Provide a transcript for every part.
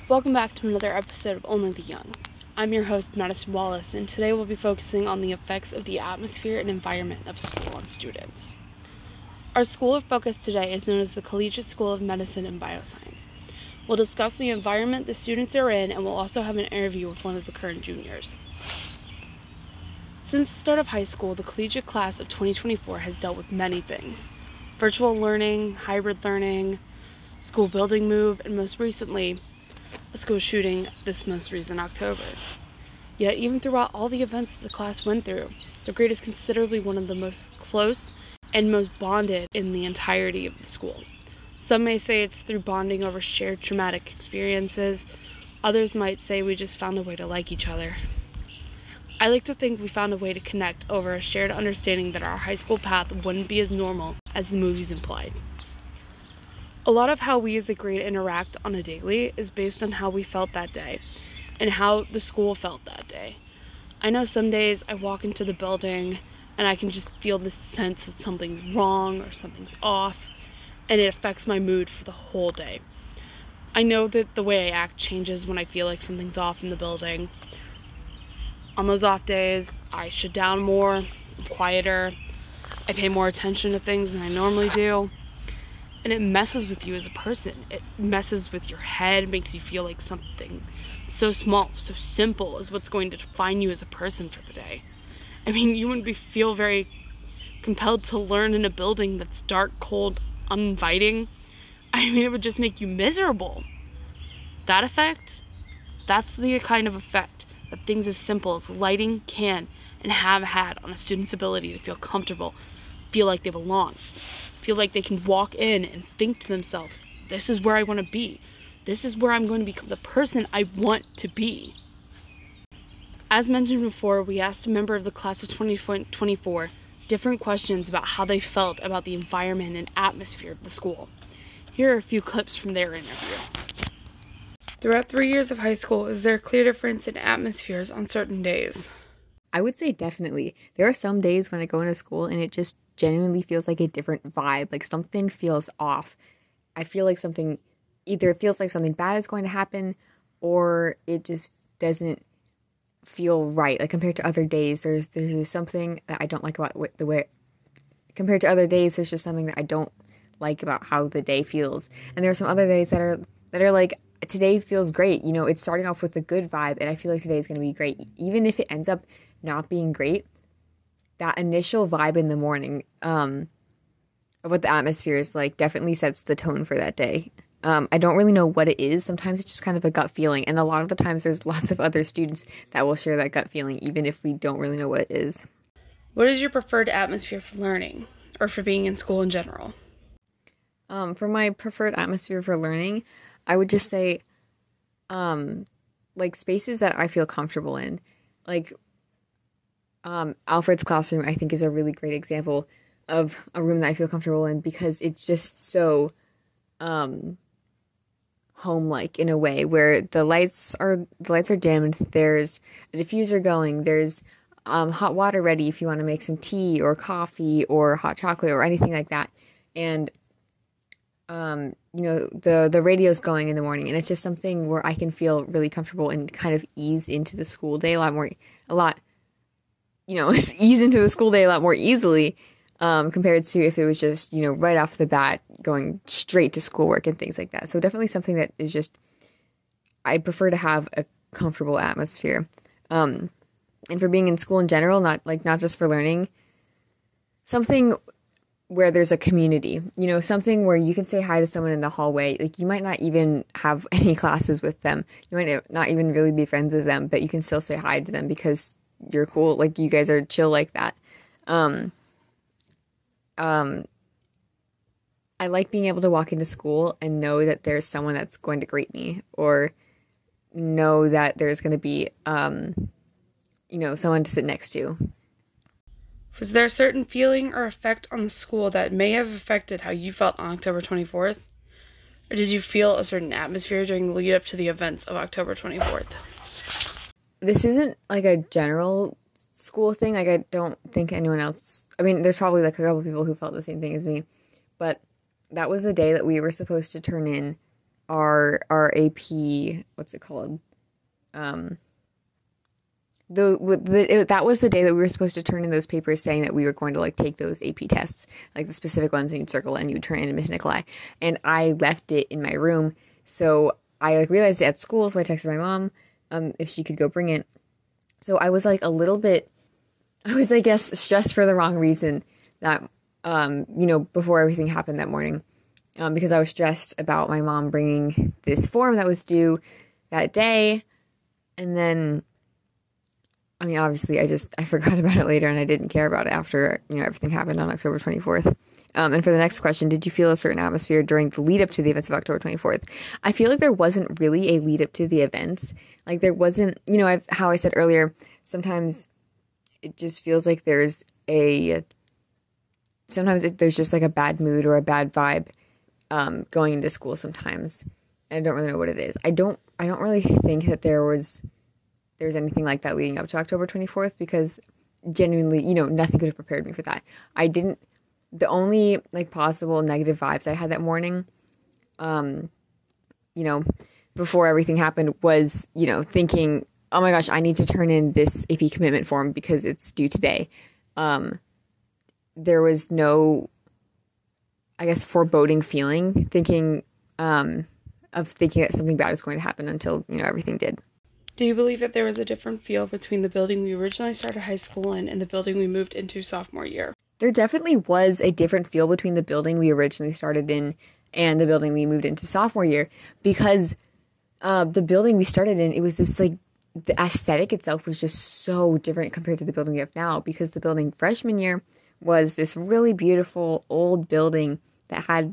Welcome back to another episode of Only the Young. I'm your host, Madison Wallace, and today we'll be focusing on the effects of the atmosphere and environment of a school on students. Our school of focus today is known as the Collegiate School of Medicine and Bioscience. We'll discuss the environment the students are in, and we'll also have an interview with one of the current juniors. Since the start of high school, the collegiate class of 2024 has dealt with many things: virtual learning, hybrid learning, school building move, and most recently, a school shooting this most recent October. Yet, even throughout all the events that the class went through, the grade is considerably one of the most close and most bonded in the entirety of the school. Some may say it's through bonding over shared traumatic experiences. Others might say we just found a way to like each other. I like to think we found a way to connect over a shared understanding that our high school path wouldn't be as normal as the movies implied. A lot of how we as a grade interact on a daily is based on how we felt that day and how the school felt that day. I know some days I walk into the building and I can just feel this sense that something's wrong or something's off, and it affects my mood for the whole day. I know that the way I act changes when I feel like something's off in the building. On those off days, I shut down more, I'm quieter, I pay more attention to things than I normally do. And it messes with you as a person. It messes with your head, makes you feel like something so small, so simple is what's going to define you as a person for the day. I mean, you wouldn't feel very compelled to learn in a building that's dark, cold, uninviting. I mean, it would just make you miserable. That effect, that's the kind of effect that things as simple as lighting can and have had on a student's ability to feel comfortable, feel like they belong, feel like they can walk in and think to themselves, this is where I want to be. This is where I'm going to become the person I want to be. As mentioned before, we asked a member of the class of 2024 different questions about how they felt about the environment and atmosphere of the school. Here are a few clips from their interview. Throughout 3 years of high school, is there a clear difference in atmospheres on certain days? I would say definitely. There are some days when I go into school and it just genuinely feels like a different vibe. Like something feels off. I feel like either it feels like something bad is going to happen, or it just doesn't feel right. Like compared to other days, there's just something that I don't like about the way. Compared to other days, there's just something that I don't like about how the day feels. And there are some other days that are like, today feels great. You know, it's starting off with a good vibe, and I feel like today is going to be great, even if it ends up not being great. That initial vibe in the morning of what the atmosphere is like definitely sets the tone for that day. I don't really know what it is. Sometimes it's just kind of a gut feeling, and a lot of the times there's lots of other students that will share that gut feeling even if we don't really know what it is. What is your preferred atmosphere for learning or for being in school in general? For my preferred atmosphere for learning, I would just say like spaces that I feel comfortable in. Like Alfred's classroom, I think, is a really great example of a room that I feel comfortable in because it's just so home-like in a way, where the lights are dimmed, there's a diffuser going, there's hot water ready if you want to make some tea or coffee or hot chocolate or anything like that, and the radio's going in the morning, and it's just something where I can feel really comfortable and kind of ease into the school day ease into the school day a lot more easily compared to if it was just, right off the bat going straight to schoolwork and things like that. So definitely something that is just, I prefer to have a comfortable atmosphere. And for being in school in general, not just for learning, something where there's a community, something where you can say hi to someone in the hallway. Like, you might not even have any classes with them. You might not even really be friends with them, but you can still say hi to them because you're cool. Like, you guys are chill like that. I like being able to walk into school and know that there's someone that's going to greet me, or know that there's going to be, someone to sit next to. Was there a certain feeling or effect on the school that may have affected how you felt on October 24th? Or did you feel a certain atmosphere during the lead up to the events of October 24th? This isn't like a general school thing. Like, I don't think anyone else, I mean, there's probably like a couple people who felt the same thing as me, but that was the day that we were supposed to turn in our AP, what's it called? Um, that was the day that we were supposed to turn in those papers saying that we were going to like take those AP tests, like the specific ones, and you'd circle and you'd turn it in to Miss Nikolai. And I left it in my room, so I like realized it at school, so I texted my mom if she could go bring it. So I was like a little bit, I was, I guess, stressed for the wrong reason that before everything happened that morning, because I was stressed about my mom bringing this form that was due that day, and then. I mean, obviously, I forgot about it later and I didn't care about it after, everything happened on October 24th. And for the next question, did you feel a certain atmosphere during the lead up to the events of October 24th? I feel like there wasn't really a lead up to the events. Like there wasn't, how I said earlier, sometimes it just feels like there's just like a bad mood or a bad vibe going into school sometimes. I don't really know what it is. I don't really think that there's anything like that leading up to October 24th because genuinely, nothing could have prepared me for that. The only like possible negative vibes I had that morning, before everything happened was, thinking, oh my gosh, I need to turn in this AP commitment form because it's due today. There was no, I guess, foreboding feeling, thinking that something bad was going to happen until, everything did. Do you believe that there was a different feel between the building we originally started high school in and the building we moved into sophomore year? There definitely was a different feel between the building we originally started in and the building we moved into sophomore year because the building we started in, it was this like, the aesthetic itself was just so different compared to the building we have now because the building freshman year was this really beautiful old building that had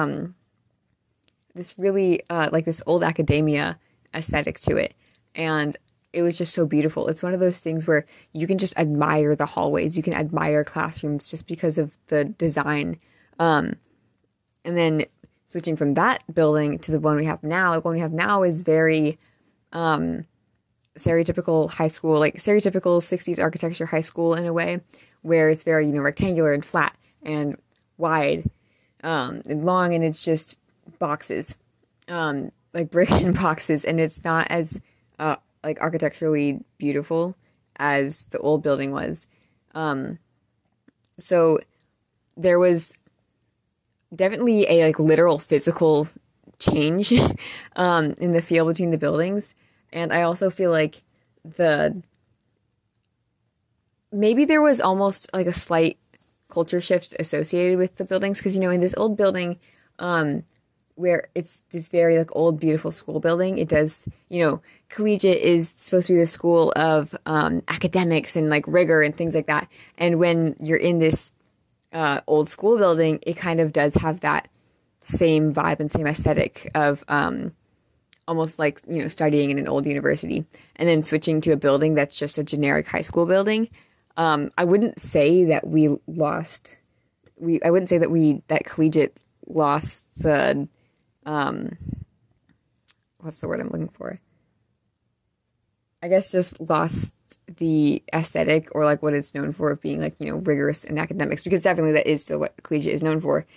this really this old academia aesthetic to it. And it was just so beautiful. It's one of those things where you can just admire the hallways. You can admire classrooms just because of the design. And then switching from that building to the one we have now, the one we have now is very stereotypical high school, like stereotypical 60s architecture high school in a way, where it's very, rectangular and flat and wide and long, and it's just boxes, like brick and boxes, and it's not as like architecturally beautiful as the old building was. So there was definitely a like literal physical change in the feel between the buildings. And I also feel like maybe there was almost like a slight culture shift associated with the buildings. Cause in this old building, where it's this very like old, beautiful school building. It does, collegiate is supposed to be the school of academics and like rigor and things like that. And when you're in this old school building, it kind of does have that same vibe and same aesthetic of almost like, studying in an old university. And then switching to a building that's just a generic high school building. I wouldn't say that that collegiate lost the what's the word I'm looking for? I guess just lost the aesthetic or like what it's known for of being like, rigorous in academics, because definitely that is still what collegiate is known for.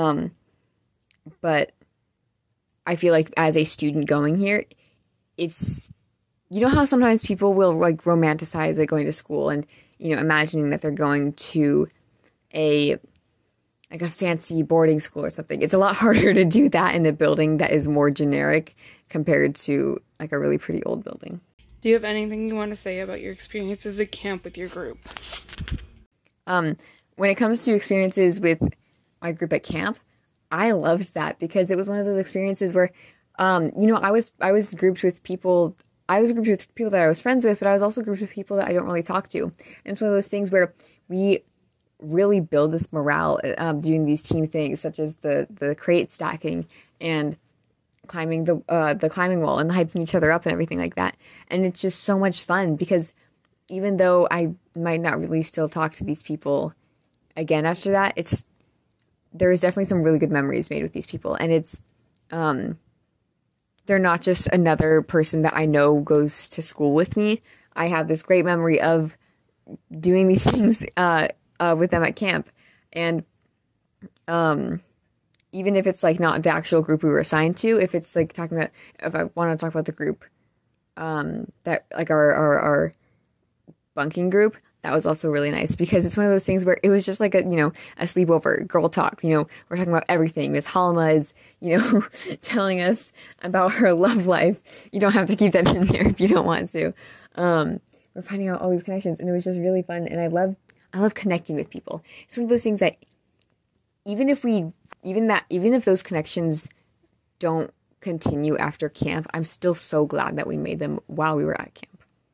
But I feel like as a student going here, it's, how sometimes people will like romanticize like going to school and, imagining that they're going to a fancy boarding school or something. It's a lot harder to do that in a building that is more generic compared to like a really pretty old building. Do you have anything you want to say about your experiences at camp with your group? When it comes to experiences with my group at camp, I loved that because it was one of those experiences where, I was grouped with people. I was grouped with people that I was friends with, but I was also grouped with people that I don't really talk to. And it's one of those things where we really build this morale doing these team things, such as the crate stacking and climbing the climbing wall and hyping each other up and everything like that. And it's just so much fun because even though I might not really still talk to these people again after that, there is definitely some really good memories made with these people. And it's they're not just another person that I know goes to school with me. I have this great memory of doing these things with them at camp. And, even if it's like not the actual group we were assigned to, if it's like talking about, if I want to talk about the group, that like our bunking group, that was also really nice because it's one of those things where it was just like a, you know, a sleepover, girl talk, you know, we're talking about everything. Miss Halma is, you know, telling us about her love life. You don't have to keep that in there if you don't want to. We're finding out all these connections, and it was just really fun. And I love connecting with people. It's one of those things that even if those connections don't continue after camp, I'm still so glad that we made them while we were at camp.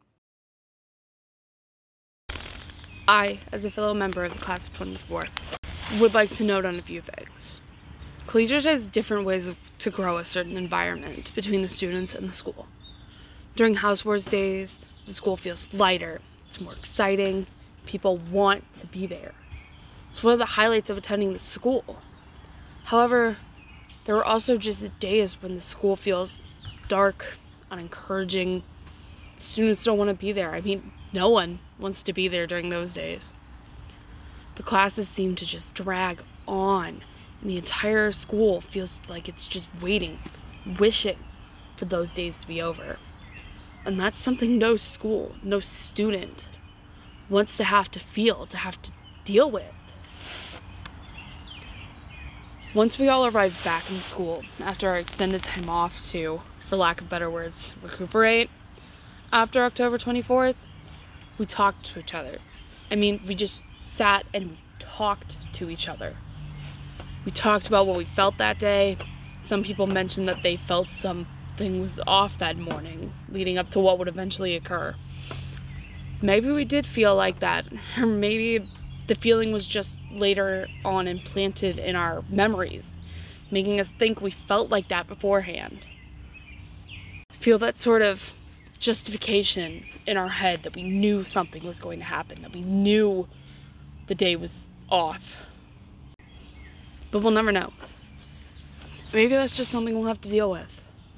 I, as a fellow member of the class of 24, would like to note on a few things. Collegiate has different ways to grow a certain environment between the students and the school. During House Wars days, the school feels lighter, it's more exciting, people want to be there. It's one of the highlights of attending the school. However, there are also just days when the school feels dark, unencouraging. Students don't want to be there. I mean, no one wants to be there during those days. The classes seem to just drag on, and the entire school feels like it's just waiting, wishing for those days to be over. And that's something no school, no student wants to have to feel, to have to deal with. Once we all arrived back in school, after our extended time off to, for lack of better words, recuperate, after October 24th, we talked to each other. I mean, we just sat and we talked to each other. We talked about what we felt that day. Some people mentioned that they felt something was off that morning, leading up to what would eventually occur. Maybe we did feel like that, or maybe the feeling was just later on implanted in our memories, making us think we felt like that beforehand. Feel that sort of justification in our head that we knew something was going to happen, that we knew the day was off. But we'll never know. Maybe that's just something we'll have to deal with.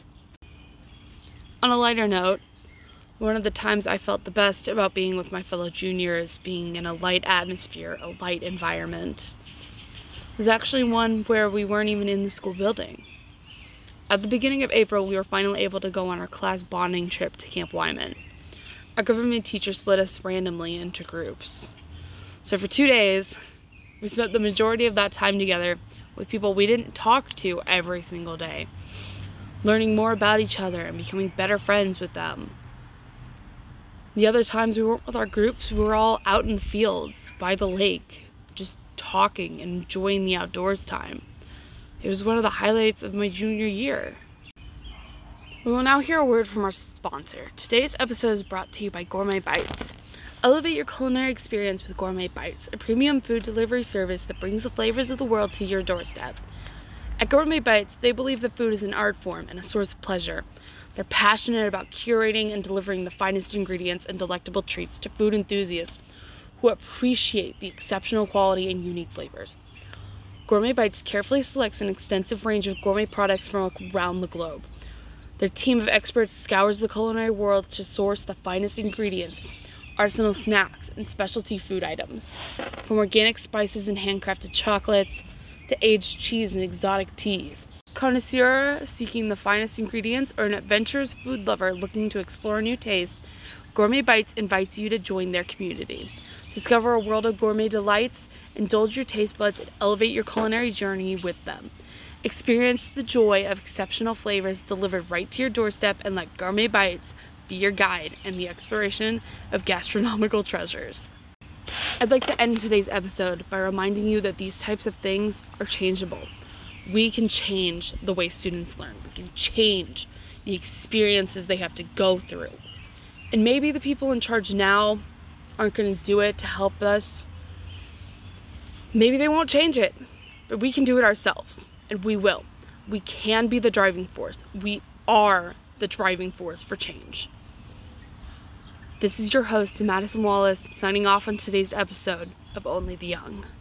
On a lighter note, one of the times I felt the best about being with my fellow juniors, being in a light atmosphere, a light environment, was actually one where we weren't even in the school building. At the beginning of April, we were finally able to go on our class bonding trip to Camp Wyman. Our government teacher split us randomly into groups. So for 2 days, we spent the majority of that time together with people we didn't talk to every single day, learning more about each other and becoming better friends with them. The other times we weren't with our groups, we were all out in the fields, by the lake, just talking and enjoying the outdoors time. It was one of the highlights of my junior year. We will now hear a word from our sponsor. Today's episode is brought to you by Gourmet Bites. Elevate your culinary experience with Gourmet Bites, a premium food delivery service that brings the flavors of the world to your doorstep. At Gourmet Bites, they believe that food is an art form and a source of pleasure. They're passionate about curating and delivering the finest ingredients and delectable treats to food enthusiasts who appreciate the exceptional quality and unique flavors. Gourmet Bites carefully selects an extensive range of gourmet products from around the globe. Their team of experts scours the culinary world to source the finest ingredients, artisanal snacks, and specialty food items. From organic spices and handcrafted chocolates to aged cheese and exotic teas. Connoisseur seeking the finest ingredients or an adventurous food lover looking to explore a new taste, Gourmet Bites invites you to join their community. Discover a world of gourmet delights, indulge your taste buds, and elevate your culinary journey with them. Experience the joy of exceptional flavors delivered right to your doorstep and let Gourmet Bites be your guide in the exploration of gastronomical treasures. I'd like to end today's episode by reminding you that these types of things are changeable. We can change the way students learn. We can change the experiences they have to go through. And maybe the people in charge now aren't going to do it to help us. Maybe they won't change it, but we can do it ourselves, and we will. We can be the driving force. We are the driving force for change. This is your host, Madison Wallace, signing off on today's episode of Only the Young.